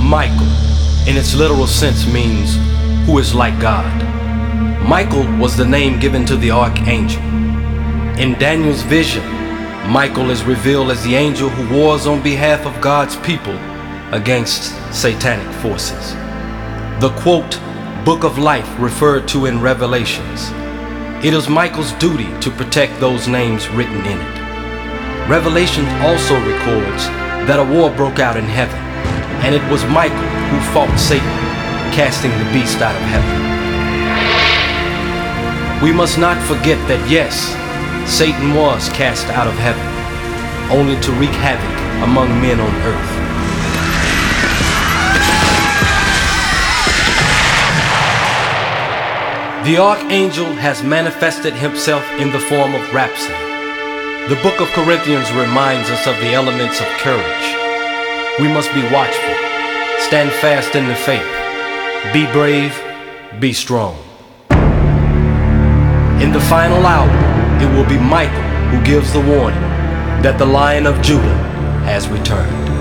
Michael, in its literal sense, means who is like God. Michael was the name given to the archangel. In Daniel's vision, Michael is revealed as the angel who wars on behalf of God's people against satanic forces. The quote, Book of Life referred to in Revelations. It is Michael's duty to protect those names written in it. Revelation also records that a war broke out in heaven, and it was Michael who fought Satan, casting the beast out of heaven. We must not forget that yes, Satan was cast out of heaven, only to wreak havoc among men on earth. The archangel has manifested himself in the form of rhapsody. The book of Corinthians reminds us of the elements of courage. We must be watchful, stand fast in the faith, be brave, be strong. In the final hour, it will be Michael who gives the warning that the Lion of Judah has returned.